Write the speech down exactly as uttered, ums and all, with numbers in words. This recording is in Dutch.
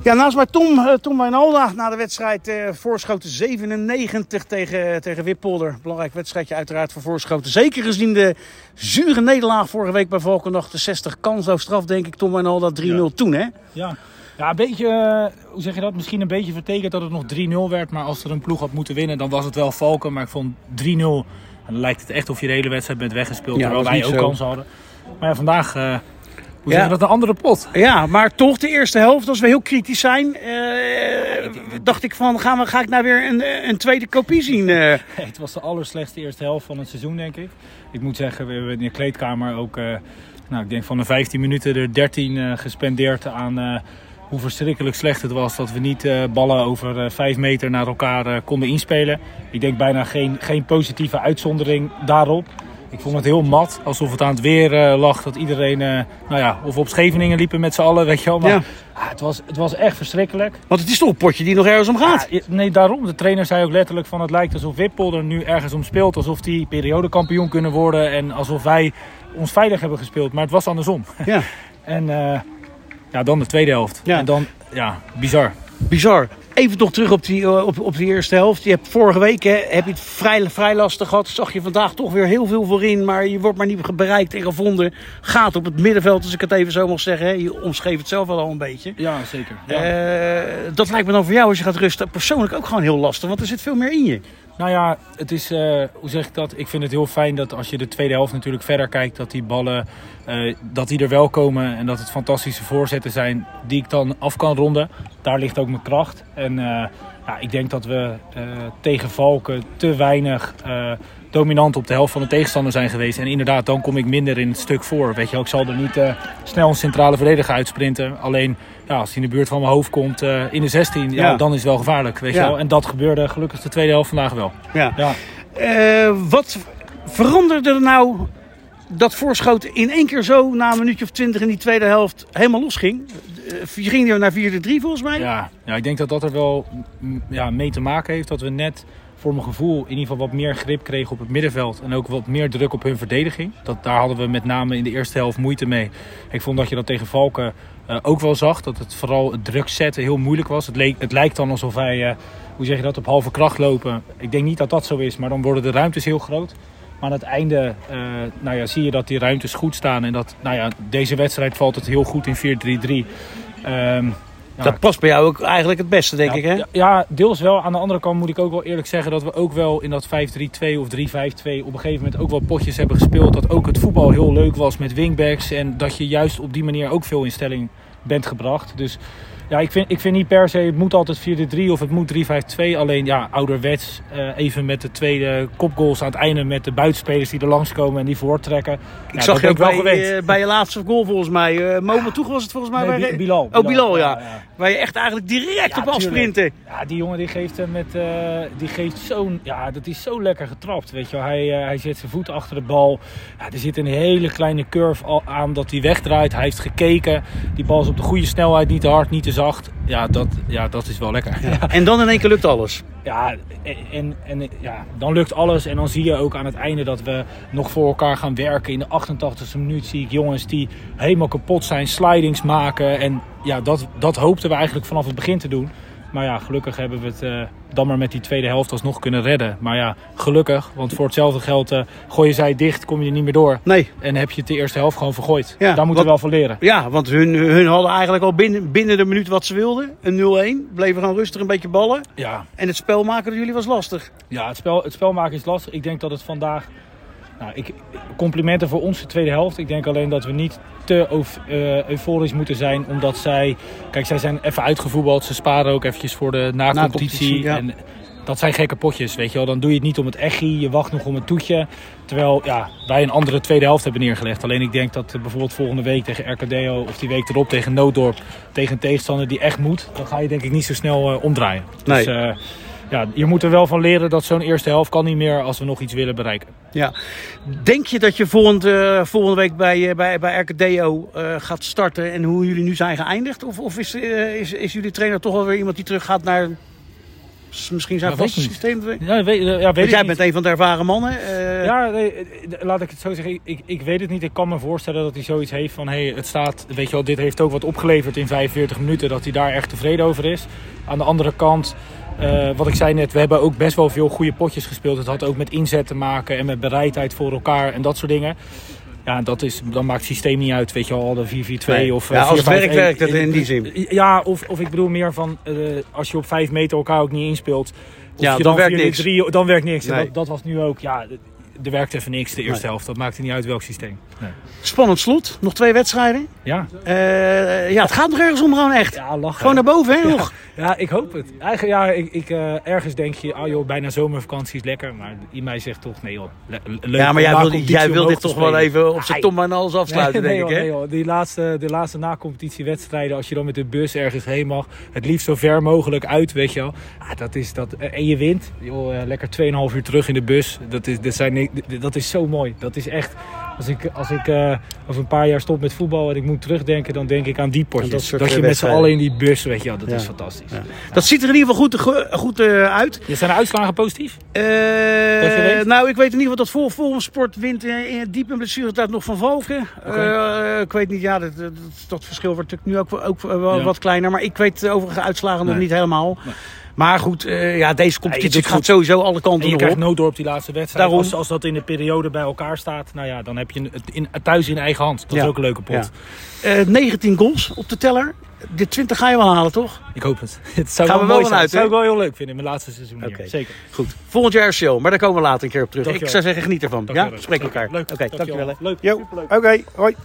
Ja, naast mij Tom, uh, Tom Wijnalda na de wedstrijd uh, Voorschoten zevenennegentig tegen, tegen Wippolder. Belangrijk wedstrijdje uiteraard voor Voorschoten. Zeker gezien de zure nederlaag vorige week bij Valkenoord. De zestig kansloos straf, denk ik, Tom Wijnalda drie nul ja. toen, hè? Ja. Ja, een beetje, uh, hoe zeg je dat? Misschien een beetje vertekend dat het nog drie nul werd. Maar als er een ploeg had moeten winnen, dan was het wel Valken. Maar ik vond drie nul, dan lijkt het echt of je de hele wedstrijd bent weggespeeld. Ja, terwijl wij ook kansen hadden. Maar ja, vandaag... Uh, Hoe zeg je dat, een andere pot? Ja, maar toch de eerste helft, als we heel kritisch zijn, uh, dacht ik van, gaan we, ga ik nou weer een, een tweede kopie zien? Uh. Nee, het was de allerslechtste eerste helft van het seizoen, denk ik. Ik moet zeggen, we hebben in de kleedkamer ook, uh, nou, ik denk van de vijftien minuten er dertien uh, gespendeerd aan uh, hoe verschrikkelijk slecht het was dat we niet uh, ballen over uh, vijf meter naar elkaar uh, konden inspelen. Ik denk bijna geen, geen positieve uitzondering daarop. Ik vond het heel mat, alsof het aan het weer uh, lag. Dat iedereen, uh, nou ja, of op Scheveningen liepen met z'n allen, weet je wel. Maar ja. ah, het, was, het was echt verschrikkelijk. Want het is toch een potje die nog ergens om gaat? Ja, nee, daarom. De trainer zei ook letterlijk van het lijkt alsof Wippolder nu ergens om speelt. Alsof die periodekampioen kunnen worden. En alsof wij ons veilig hebben gespeeld. Maar het was andersom. Ja. en uh, ja, dan de tweede helft. Ja. En dan, ja, bizar. Bizar. Even nog terug op die, op, op die eerste helft. Je hebt vorige week hè, heb je het vrij, vrij lastig gehad. Zag je vandaag toch weer heel veel voorin. Maar je wordt maar niet bereikt en gevonden. Gaat op het middenveld, als ik het even zo mag zeggen. Hè. Je omschreef het zelf wel al een beetje. Ja, zeker. Ja. Uh, dat lijkt me dan voor jou, als je gaat rusten, persoonlijk ook gewoon heel lastig. Want er zit veel meer in je. Nou ja, het is, uh, hoe zeg ik dat? Ik vind het heel fijn dat als je de tweede helft natuurlijk verder kijkt, dat die ballen, uh, dat die er wel komen en dat het fantastische voorzetten zijn die ik dan af kan ronden. Daar ligt ook mijn kracht. En uh, ja, ik denk dat we uh, tegen Valken te weinig uh, dominant op de helft van de tegenstander zijn geweest. En inderdaad, dan kom ik minder in het stuk voor. Weet je wel, ik zal er niet uh, snel een centrale verdediger uitsprinten. Alleen, ja, als hij in de buurt van mijn hoofd komt uh, in de zestien, ja, ja. dan is het wel gevaarlijk. Weet ja. je wel? En dat gebeurde gelukkig de tweede helft vandaag wel. Ja. Ja. Uh, wat veranderde er nou dat Voorschoten in één keer zo na een minuutje of twintig in die tweede helft helemaal losging? Je ging weer naar vier drie volgens mij. Ja, ja, ik denk dat dat er wel ja, mee te maken heeft. Dat we net voor mijn gevoel in ieder geval wat meer grip kregen op het middenveld. En ook wat meer druk op hun verdediging. Dat, daar hadden we met name in de eerste helft moeite mee. Ik vond dat je dat tegen Valken uh, ook wel zag. Dat het vooral het druk zetten heel moeilijk was. Het, leek, het lijkt dan alsof wij, uh, hoe zeg je dat, op halve kracht lopen. Ik denk niet dat dat zo is, maar dan worden de ruimtes heel groot. Maar aan het einde uh, nou ja, zie je dat die ruimtes goed staan. En dat, nou ja, deze wedstrijd valt het heel goed in vier drie drie. Um, ja. Dat past bij jou ook eigenlijk het beste, denk ja, ik, hè? Ja, ja, deels wel. Aan de andere kant moet ik ook wel eerlijk zeggen dat we ook wel in dat vijf drie twee of drie vijf twee op een gegeven moment ook wel potjes hebben gespeeld. Dat ook het voetbal heel leuk was met wingbacks. En dat je juist op die manier ook veel in stelling bent gebracht. Dus ja, ik vind, ik vind niet per se, het moet altijd vier drie drie of het moet drie vijf twee. Alleen ja, ouderwets, uh, even met de tweede kopgoals aan het einde met de buitenspelers die er langskomen en die voortrekken. Ik ja, zag je ook wel bij, uh, bij je laatste goal volgens mij. Uh, Momo Toeg was het volgens mij. Nee, bij Bilal. Oh, Bilal, ja. Ja, ja. Waar je echt eigenlijk direct ja, op afsprinten. Ja, die jongen die geeft hem met, uh, die geeft zo'n, ja, dat is zo lekker getrapt, weet je wel. Hij, uh, hij zet zijn voet achter de bal. Ja, er zit een hele kleine curve aan dat hij wegdraait. Hij heeft gekeken. Die bal is op de goede snelheid, niet te hard, niet te zacht. Ja, dat, ja, dat is wel lekker. Ja. En dan in één keer lukt alles. Ja, en, en ja, dan lukt alles. En dan zie je ook aan het einde dat we nog voor elkaar gaan werken. In de achtentachtigste minuut zie ik jongens die helemaal kapot zijn, slidings maken. En ja, dat, dat hoopten we eigenlijk vanaf het begin te doen. Maar ja, gelukkig hebben we het uh, dan maar met die tweede helft alsnog kunnen redden. Maar ja, gelukkig, want voor hetzelfde geld uh, gooi je zij dicht, kom je er niet meer door. Nee. En heb je het de eerste helft gewoon vergooid. Ja, daar moeten we wel van leren. Ja, want hun, hun hadden eigenlijk al binnen, binnen de minuut wat ze wilden. Een nul een, bleven gewoon rustig een beetje ballen. Ja. En het spel maken door jullie was lastig. Ja, het spel, het spel maken is lastig. Ik denk dat het vandaag... Nou, ik, complimenten voor onze tweede helft. Ik denk alleen dat we niet te uh, euforisch moeten zijn. Omdat zij... Kijk, zij zijn even uitgevoetbald. Ze sparen ook eventjes voor de na-competitie. Ja. En dat zijn gekke potjes, weet je wel. Dan doe je het niet om het echi. Je wacht nog om het toetje. Terwijl ja, wij een andere tweede helft hebben neergelegd. Alleen ik denk dat uh, bijvoorbeeld volgende week tegen R K D O... of die week erop tegen Nooddorp... tegen een tegenstander die echt moet... dan ga je denk ik niet zo snel uh, omdraaien. Nee. Dus, uh, ja, je moet er wel van leren dat zo'n eerste helft kan niet meer als we nog iets willen bereiken. Ja. Denk je dat je volgende, volgende week bij, bij, bij R K D O uh, gaat starten en hoe jullie nu zijn geëindigd? Of, of is, uh, is, is jullie trainer toch wel weer iemand die terug gaat naar Misschien zijn Ja, vaste weet ik systeem. Ja, weet, ja, weet Want ik jij niet. bent een van de ervaren mannen. Uh... Ja, nee, laat ik het zo zeggen. Ik, ik weet het niet. Ik kan me voorstellen dat hij zoiets heeft van... Hey, het staat, weet je wel, dit heeft ook wat opgeleverd in vijfenveertig minuten. Dat hij daar echt tevreden over is. Aan de andere kant, uh, wat ik zei net... We hebben ook best wel veel goede potjes gespeeld. Het had ook met inzet te maken en met bereidheid voor elkaar en dat soort dingen. Ja, dat is, dan maakt het systeem niet uit, weet je wel, de vier vier twee nee. of ja, als het werkt, werkt het in, in die zin. Ja, of, of ik bedoel meer van, uh, als je op vijf meter elkaar ook niet inspeelt, of ja, je dan, dan, werkt niks. Drie, dan werkt niks. Nee. Dat, dat was nu ook, ja, er werkt even niks de eerste nee. helft. Dat maakte niet uit welk systeem. Nee. Spannend slot, nog twee wedstrijden. Ja. Uh, ja, het gaat nog ergens om gewoon echt. Ja, lachen. Gewoon naar boven, hè, ja. nog. Ja, ik hoop het. Eigenlijk, ja, ik, ik, uh, ergens denk je, ah joh, bijna zomervakantie is lekker. Maar mij zegt toch, nee joh, le- leuk. Ja, maar jij wil, jij wil dit toch spelen. wel even op zijn tom en alles afsluiten, nee, nee, denk joh, ik, hè? Nee, joh. Die laatste, de laatste na-competitiewedstrijden, als je dan met de bus ergens heen mag, het liefst zo ver mogelijk uit, weet je wel. Ah, dat is dat, en je wint, joh, uh, lekker twee en een half uur terug in de bus. Dat is, dat zijn, dat is zo mooi. Dat is echt, als ik, als ik uh, over een paar jaar stop met voetbal en ik moet terugdenken, dan denk ik aan die potjes. Dat, dat je met z'n allen in die bus, weet je wel, dat ja. is fantastisch. Ja. Dat ziet er in ieder geval goed, goed uh, uit. Ja, zijn de uitslagen positief? Uh, nou, ik weet in ieder geval dat vol, vol sport wint uh, in diep in blessuretijd nog van Valken. Okay. Uh, ik weet niet, ja, dat, dat, dat verschil wordt natuurlijk nu ook, ook uh, wel ja. wat kleiner. Maar ik weet de overige uitslagen nee. nog niet helemaal. Nee. Maar goed, uh, ja, deze competitie ja, gaat goed. Sowieso alle kanten en je op. krijgt Noodorp die laatste wedstrijd. Als, als dat in de periode bij elkaar staat, nou ja, dan heb je het in, thuis in eigen hand. Dat ja. is ook een leuke pot. Ja. Uh, negentien goals op de teller. De twintig ga je wel halen, toch? Ik hoop het. Het zou Gaan wel we mooi wel zijn. uit, Het zou ik wel heel leuk vinden in mijn laatste seizoen hier. Okay. Zeker. Goed. Volgend jaar is show, maar daar komen we later een keer op terug. Dankjewel. Ik zou zeggen, geniet ervan. Dankjewel. Ja? Spreken elkaar. Leuk. Oké, okay, dankjewel. Leuk. Oké, okay, hoi.